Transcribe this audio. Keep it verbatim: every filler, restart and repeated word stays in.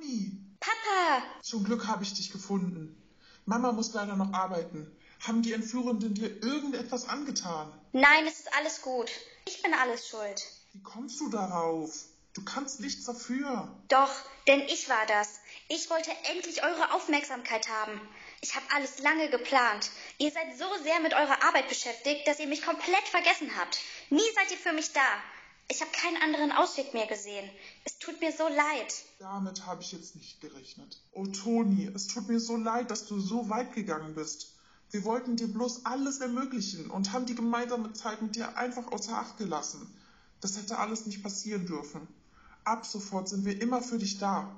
Toni! Papa! Zum Glück habe ich dich gefunden. Mama muss leider noch arbeiten. Haben die Entführenden dir irgendetwas angetan? Nein, es ist alles gut. Ich bin alles schuld. Wie kommst du darauf? Du kannst nichts dafür. Doch, denn ich war das. Ich wollte endlich eure Aufmerksamkeit haben. Ich habe alles lange geplant. Ihr seid so sehr mit eurer Arbeit beschäftigt, dass ihr mich komplett vergessen habt. Nie seid ihr für mich da. Ich habe keinen anderen Ausweg mehr gesehen. Es tut mir so leid. Damit habe ich jetzt nicht gerechnet. Oh Toni, es tut mir so leid, dass du so weit gegangen bist. Wir wollten dir bloß alles ermöglichen und haben die gemeinsame Zeit mit dir einfach außer Acht gelassen. Das hätte alles nicht passieren dürfen. Ab sofort sind wir immer für dich da.